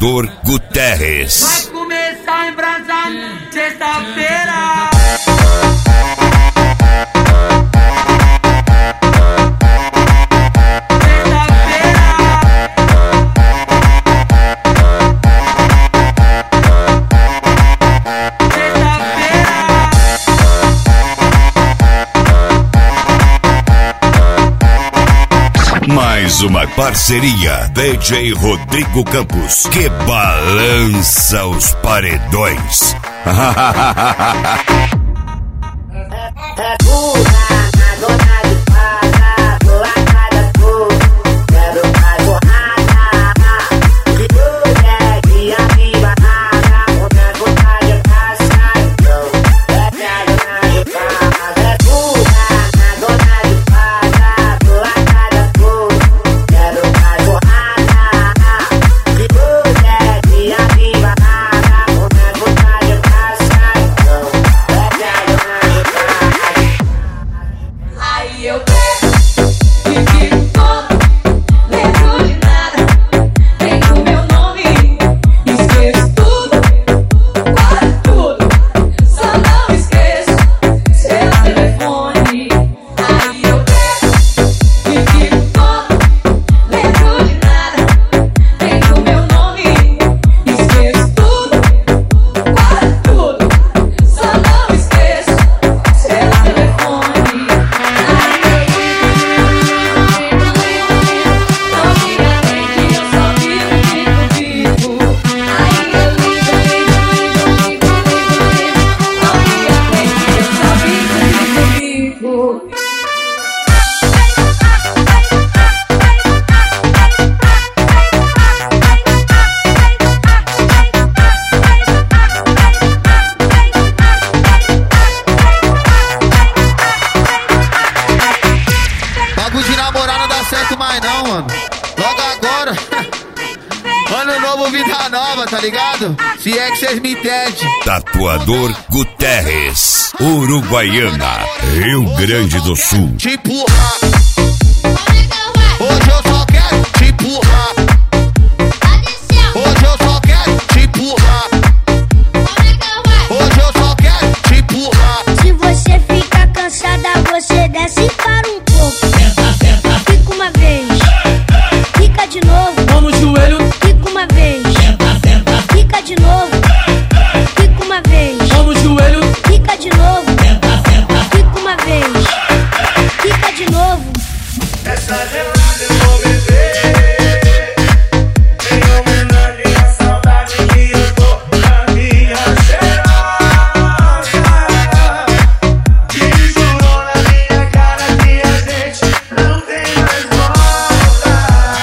Tatuador Guterres. Vai começar a embrasar sexta-feira. Mais uma parceria DJ Rodrigo Campos, que balança os paredões. Mais não, mano. Logo agora. Ano novo, vida nova, tá ligado? Se é que vocês me entendem. Tatuador Guterres, Uruguaiana, Rio Grande do Sul. Te empurrar. Hoje eu só quero te empurrar. Hoje eu só quero te empurrar. Hoje eu só quero te empurrar. Se você fica cansada, você desce para um pouco. Fica uma vez, fica de novo. Mão no joelho, fica uma vez. Fica de novo, fica uma vez. mão no joelho, Fica de novo, fica uma vez. Fica de novo. Essa gelada eu vou beber, em homenagem à saudade que eu tô da minha cheirosa, que jurou na minha cara que a gente não tem mais volta.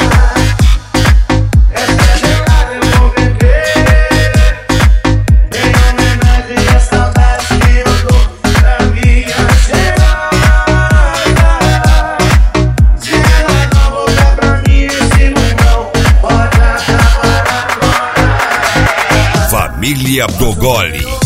Essa gelada eu vou beber, em homenagem à saudade que eu tô da minha cheirosa. Família Dogoli.